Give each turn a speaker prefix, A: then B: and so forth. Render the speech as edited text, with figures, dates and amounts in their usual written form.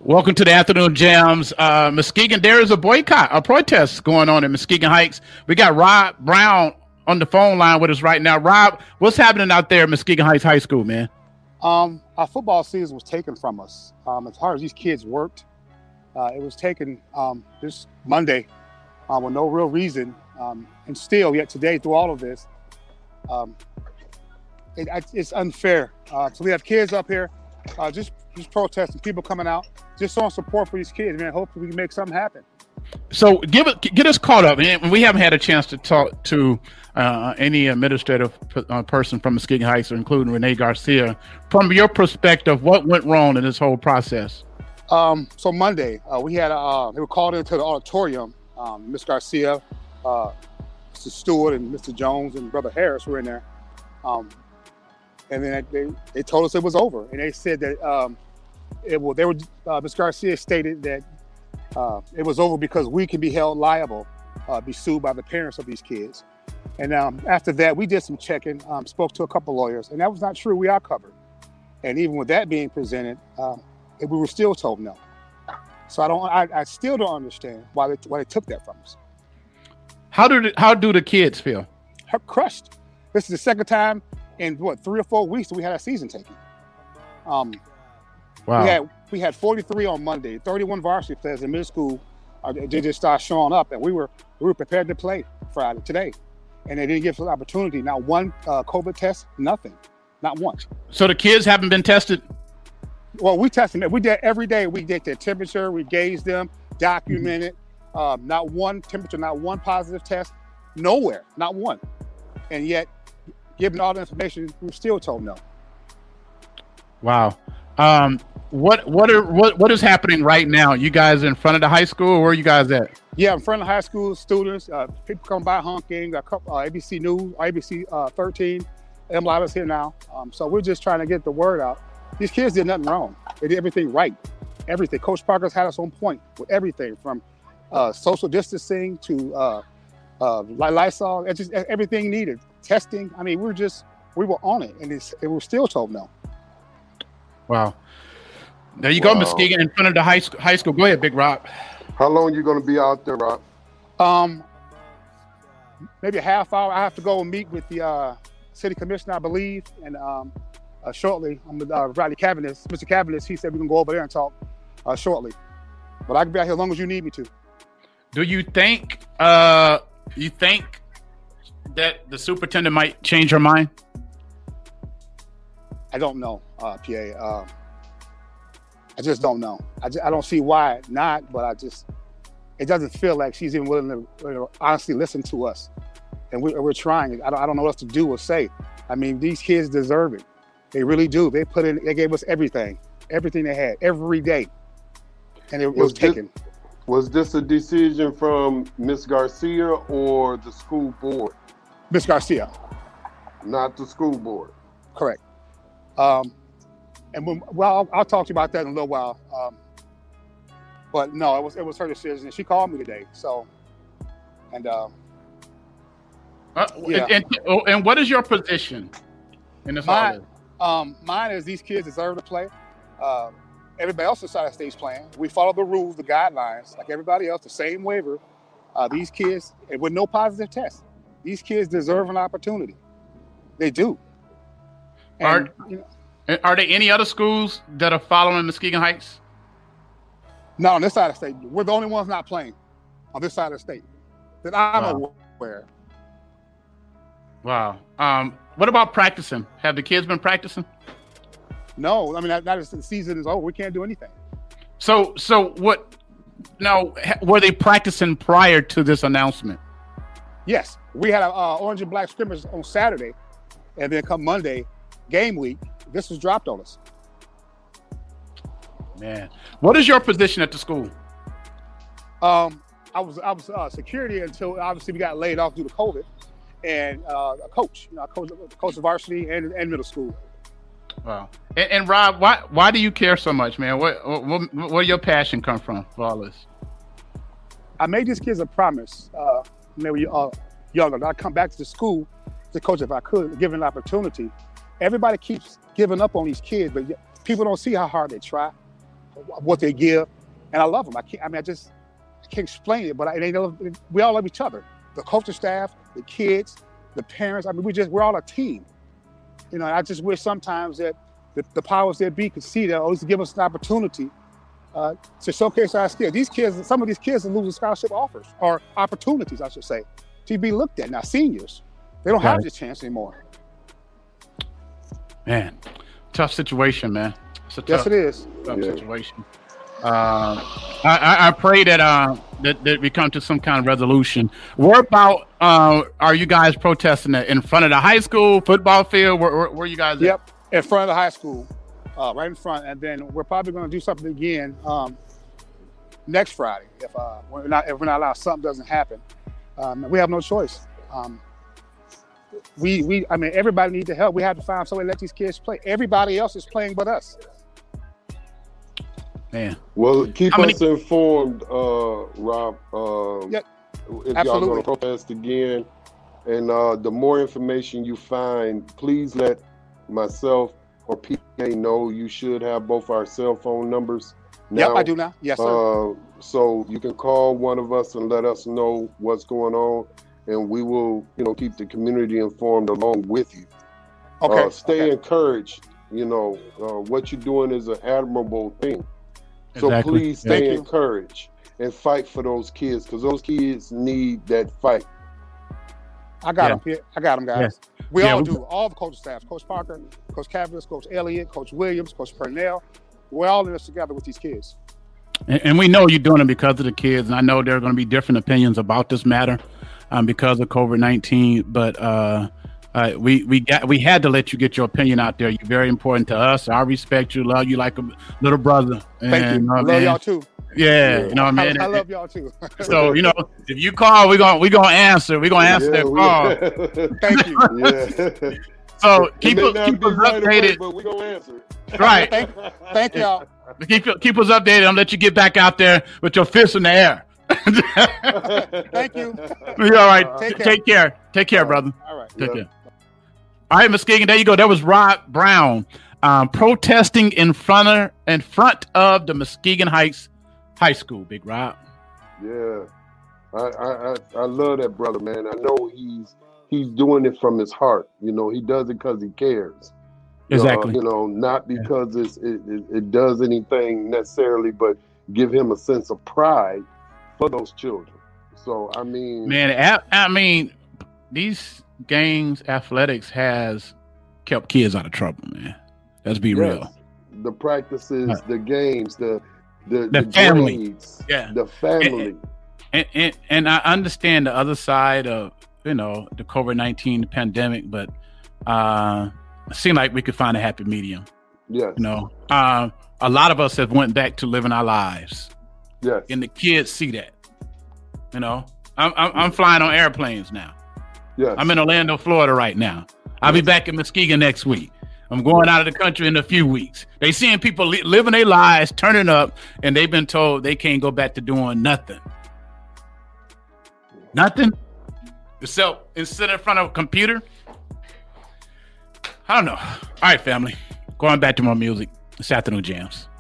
A: Welcome to the afternoon jams. Muskegon, there is a protest going on in Muskegon Heights. We got Rob Brown on the phone line with us right now. Rob, what's happening out there at Muskegon Heights High School, man?
B: Our football season was taken from us. As hard as these kids worked, it was taken this Monday with no real reason. And still, yet today, through all of this, it's unfair. So we have kids up here just protesting, people coming out, just showing support for these kids, man. Hopefully we can make something happen.
A: So get us caught up. And we haven't had a chance to talk to any administrative person from Muskegon Heights, including Renee Garcia. From your perspective, what went wrong in this whole process?
B: So Monday, we had they were called into the auditorium. Ms. Garcia, Mr. Stewart, and Mr. Jones and Brother Harris were in there. And then they told us it was over. And they said that Ms. Garcia stated that it was over because we can be held liable, be sued by the parents of these kids. And after that, we did some checking, spoke to a couple lawyers, and that was not true. We are covered. And even with that being presented, we were still told no. So I still don't understand why they took that from us.
A: How do the kids feel?
B: Crushed. This is the second time in 3 or 4 weeks that we had a season taken.
A: Wow.
B: We had 43 on Monday, 31 varsity players in middle school. They just started showing up, and we were prepared to play Friday today, and they didn't give us an opportunity. Not one COVID test, nothing, not one.
A: So the kids haven't been tested?
B: Well, we tested them. We did every day. We did their temperature, we gauged them, documented. Not one temperature, not one positive test, nowhere, not one. And yet, given all the information, we were still told no.
A: Wow. What is happening right now? You guys in front of the high school, or where are you guys at?
B: Yeah, in front of high school students, people come by honking, a couple, ABC News, ABC 13, MLive is here now. So we're just trying to get the word out. These kids did nothing wrong. They did everything right. Everything. Coach Parker's had us on point with everything from social distancing to Lysol, just everything needed. Testing. I mean, we were on it, and we were still told no.
A: Wow. There you go, Muskegon in front of the high school. Go ahead, Big Rob.
C: How long are you going to be out there, Rob?
B: Maybe a half hour. I have to go and meet with the city commissioner, I believe, and shortly. I'm with Riley Cavanis. Mr. Cavanis, he said we can go over there and talk shortly. But I can be out here as long as you need me to.
A: Do you think that the superintendent might change her mind?
B: I don't know, PA. I just don't know. I don't see why not, but it doesn't feel like she's even willing to honestly listen to us. And we're trying. I don't know what else to do or say. I mean, these kids deserve it. They really do. They gave us everything they had, every day. And it was taken.
C: Was this a decision from Ms. Garcia or the school board?
B: Ms. Garcia.
C: Not the school board.
B: Correct. I'll talk to you about that in a little while. But no, it was her decision. She called me today. So, and yeah.
A: And what is your position in this?
B: Mine is these kids deserve to play. Everybody else inside the state's playing. We follow the rules, the guidelines, like everybody else, the same waiver. These kids, and with no positive test, these kids deserve an opportunity. They do. And,
A: are there any other schools that are following Muskegon Heights?
B: No, on this side of the state. We're the only ones not playing on this side of the state that I'm aware.
A: Wow. What about practicing? Have the kids been practicing?
B: No, I mean, that is, the season is over. We can't do anything.
A: So what? Now, were they practicing prior to this announcement?
B: Yes, we had a orange and black scrimmage on Saturday, and then come Monday, game week, this was dropped on us.
A: Man, what is your position at the school?
B: I was security until obviously we got laid off due to COVID, and a coach. I coach of varsity and middle school.
A: Wow. And Rob, why do you care so much, man? Where your passion come from for all this?
B: I made these kids a promise when they were younger. I'd come back to the school to coach if I could, given an opportunity. Everybody keeps giving up on these kids, but people don't see how hard they try, what they give, and I love them. I can't explain it, but we all love each other. The coaching staff, the kids, the parents. I mean, we're all a team. You know, I just wish sometimes that the powers that be could see that, or at least give us an opportunity to showcase our skills. These kids, some of these kids are losing scholarship offers or opportunities, I should say, to be looked at. Now, seniors, they don't have this chance anymore.
A: Man, tough situation, man.
B: Yes, it is.
A: Tough situation. I pray that we come to some kind of resolution. Where about are you guys protesting in front of the high school football field? Where you guys at?
B: Yep, in front of the high school, right in front. And then we're probably going to do something again next Friday if we're not allowed, something doesn't happen. We have no choice. I mean, everybody needs to help. We have to find some way to let these kids play. Everybody else is playing but us.
A: Man.
C: Well, keep us informed, Rob.
B: Yep.
C: If
B: Absolutely.
C: y'all going to protest again, and the more information you find, please let myself or PK know. You should have both our cell phone numbers. Now,
B: Yep, I do now. Yes, sir.
C: So you can call one of us and let us know what's going on, and we will, keep the community informed along with you.
B: Okay.
C: Stay encouraged. What you're doing is an admirable thing. So
A: Exactly.
C: please stay encouraged and fight for those kids, because those kids need that fight.
B: I got them. I got them, guys.
A: Yeah.
B: We all do. All the coaching staff, Coach Parker, Coach Cavaliers, Coach Elliott, Coach Williams, Coach Purnell. We're all in this together with these kids.
A: And we know you're doing it because of the kids. And I know there are going to be different opinions about this matter because of COVID-19. But we had to let you get your opinion out there. You're very important to us. I respect you, love you like a little brother.
B: Thank you. I love y'all too.
A: Yeah, you know what I mean?
B: I love y'all too.
A: So, if you call, we're gonna answer. We're gonna answer that call.
B: Thank you.
C: Yeah.
A: So keep us updated.
C: Away, but we're gonna answer.
A: Right.
B: Thank y'all.
A: Keep us updated. I'll let you get back out there with your fists in the air.
B: Thank you.
A: You're all right.
B: Take care.
A: Take care, brother.
B: All right.
A: Take care. All right, Muskegon, there you go. That was Rob Brown protesting in front of the Muskegon Heights High School. Big Rob.
C: Yeah, I love that brother, man. I know he's doing it from his heart. He does it because he cares.
A: Exactly.
C: Not because it does anything necessarily, but give him a sense of pride for those children. So
A: man, these games, athletics has kept kids out of trouble, man. Let's be real.
C: The practices, the games, the
A: family,
C: grades,
A: the
C: family,
A: and I understand the other side of the COVID-19 pandemic, but it seemed like we could find a happy medium.
C: Yes.
A: A lot of us have went back to living our lives.
C: Yes.
A: And the kids see that. I'm flying on airplanes now.
C: Yes.
A: I'm in Orlando, Florida right now. I'll be back in Muskegon next week. I'm going out of the country in a few weeks. They seeing people living their lives, turning up, and they've been told they can't go back to doing nothing. Nothing? So instead in front of a computer? I don't know. All right, family. Going back to more music. It's Afternoon Jams.